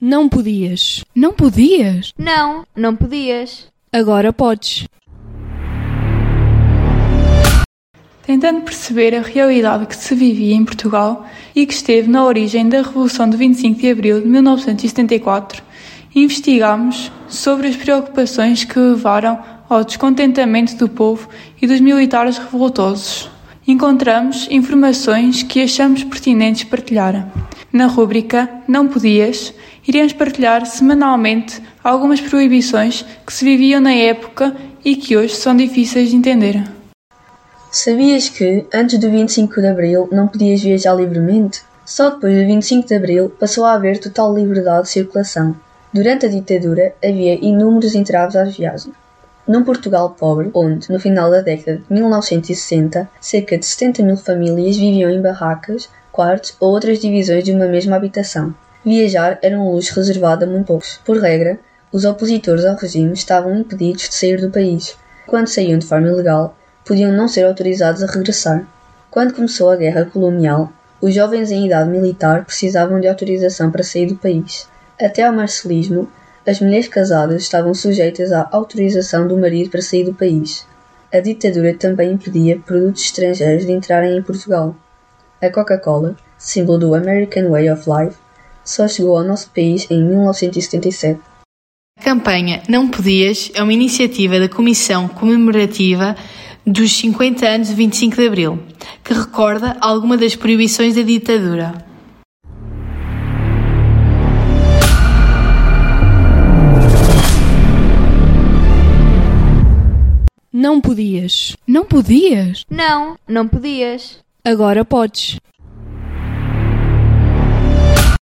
Não podias. Não podias? Não, não podias. Agora podes. Tentando perceber a realidade que se vivia em Portugal e que esteve na origem da Revolução de 25 de Abril de 1974, investigamos sobre as preocupações que levaram ao descontentamento do povo e dos militares revoltosos. Encontramos informações que achamos pertinentes partilhar. Na rúbrica Não Podias, iremos partilhar semanalmente algumas proibições que se viviam na época e que hoje são difíceis de entender. Sabias que, antes do 25 de Abril, não podias viajar livremente? Só depois do 25 de Abril passou a haver total liberdade de circulação. Durante a ditadura, havia inúmeros entraves às viagens. Num Portugal pobre, onde, no final da década de 1960, cerca de 70 mil famílias viviam em barracas, quartos ou outras divisões de uma mesma habitação. Viajar era um luxo reservado a muito poucos. Por regra, os opositores ao regime estavam impedidos de sair do país. Quando saíam de forma ilegal, podiam não ser autorizados a regressar. Quando começou a guerra colonial, os jovens em idade militar precisavam de autorização para sair do país. Até ao marcelismo, as mulheres casadas estavam sujeitas à autorização do marido para sair do país. A ditadura também impedia produtos estrangeiros de entrarem em Portugal. A Coca-Cola, símbolo do American Way of Life, só chegou ao nosso país em 1977. A campanha Não Podias é uma iniciativa da Comissão Comemorativa dos 50 anos de 25 de Abril, que recorda alguma das proibições da ditadura. Não podias. Não podias? Não, não podias. Agora podes.